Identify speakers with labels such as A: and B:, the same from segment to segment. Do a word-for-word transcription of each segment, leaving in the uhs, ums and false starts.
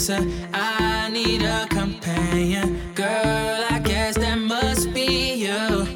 A: dancer. I need a companion. Girl, I guess that must be you.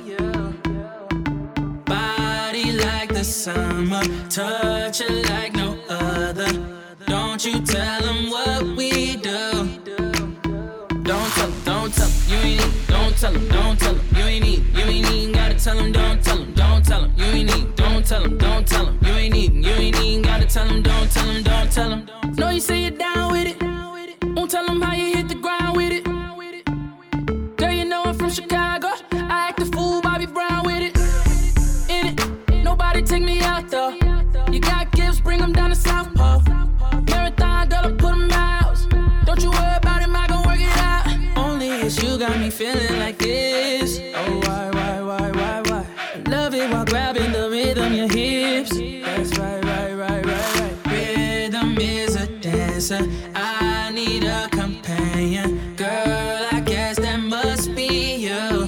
A: Body like the summer, touch it like no other. Don't you tell them what we do. Don't tell them, don't tell them, you ain't need. Don't tell them, don't tell them, you ain't need. You ain't even gotta tell them, don't tell them, don't tell them, you ain't need. Don't tell them, don't tell them, you ain't need. You ain't even gotta tell them, don't tell them, don't tell them. Know you say you're down with it. Won't tell them how you hit the ground with it. Girl, you know I'm from Chicago. I act a fool, Bobby Brown with it. In it, nobody take me out though. You got gifts, bring them down to South Pole. Marathon, girl, I put them out. Don't you worry about him, I gon' work it out. Only it's you got me feeling like this. Oh, why, why, why, why, why? Love it while grabbing the rhythm, your hips. That's right, right, right, right, right. Rhythm is a dancer. I need a companion. Girl, I guess that must be you.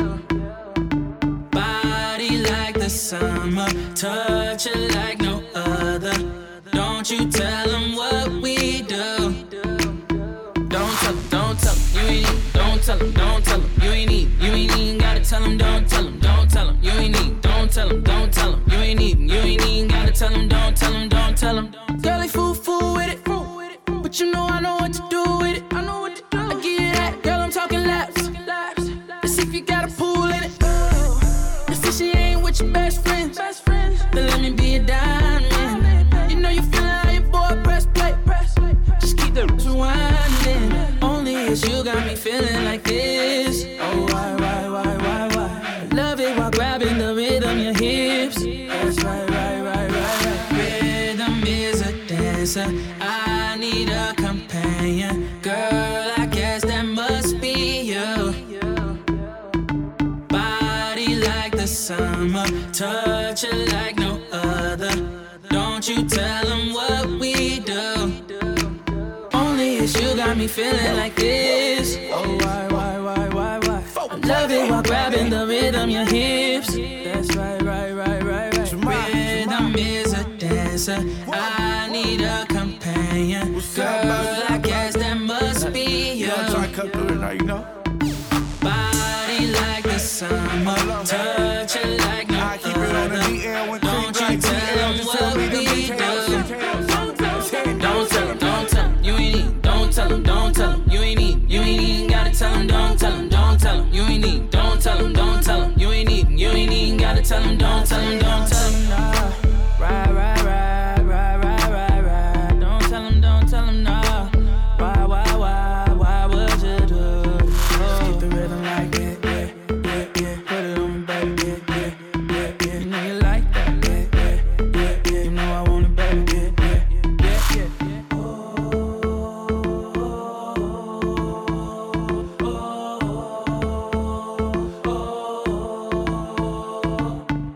A: Body like the summer, touch it like no other. Don't you tell them what we do. Don't tell them, don't tell them, you ain't need. Don't tell them, don't tell them, you ain't need. You ain't even gotta tell them, don't tell them, don't tell them, you ain't need. Don't tell them, don't tell them, you ain't need. You ain't even gotta tell them, don't tell them, don't tell them. Girl, they fool, fool with it. But you know I know what to do with it. I know what to do. I give you that, girl, I'm talking laps. Let's see if you got a pool in it. Let's see she ain't with your best friends. Then let me be a diamond. You know you feelin' how your boy press play. Just keep the rewinding. Only it's you got me feeling like this. Oh, why, why, why, why, why? Love it while grabbing the rhythm, your hips. That's right, right, right, right, right. Rhythm is a dancer. I need a companion. Girl, I guess that must be you. Body like the summer, touch it like no other. Don't you tell them what we do. Only it's you got me feeling like this. Oh, why, why, why, why, why? I love it while grabbing the rhythm, your hips. That's right, right, right, right, right. Rhythm is a dancer. I need a companion. Girl, I guess that must be you. Body like the summer, touch it like no other. Don't you tell them what we do. Don't tell them, don't tell them, you ain't need. Don't tell them, don't tell them, you ain't need. You ain't even gotta tell them, don't tell them.